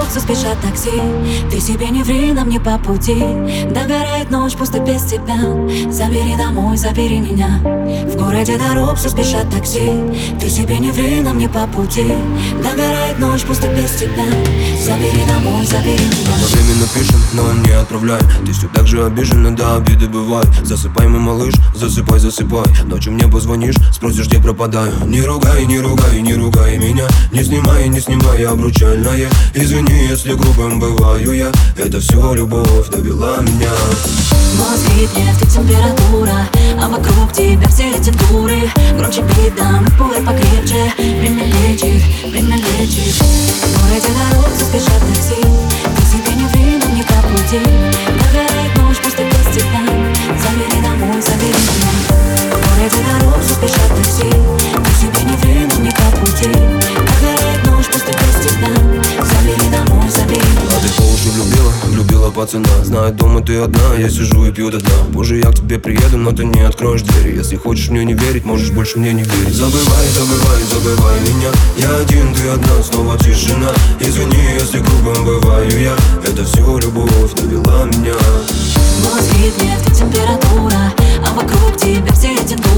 дорог спешат такси. Ты себе не ври, нам не по пути. Догорает ночь пусто без тебя. Забери домой, забери меня. В городе дорог спешат такси. Ты себе не ври, нам не по пути. Догорает ночь пусто без тебя. Забери домой, забери меня. Одновременно пишем, но не отправляй. Ты все так же обижена, да, обиды бывают. Засыпай, мой малыш, засыпай, засыпай. Ночью мне позвонишь, спросишь, где пропадаю. Не ругай, не ругай, не ругай меня. Не снимай обручальное. Извини, если грубым бываю я. Это все любовь довела меня. Мозги нефть и температура, а вокруг тебя все эти дуры. Громче бит, дам, пугай покрепче. Время лечит, время лечит. В городе дорог спешат такси. Ты себе не ври, нам не по пути. Догорает ночь пусто без тебя. Забери домой, забери меня. В городе дорог спешат такси. Ты себе не ври, нам не по пути. Догорает ночь пусто без тебя. Забери домой, забери меня. А ты по уши влюбила пацана. Знаю, дома ты одна, я сижу и пью до дна. Позже я к тебе приеду, но ты не откроешь двери. Если хочешь мне не верить, можешь больше мне не верить. Забывай меня. Я один, ты одна, снова тишина. Извини, если грубым бываю я. Это все любовь довела меня. Мозги нефть и температура, а вокруг тебя все эти дуры.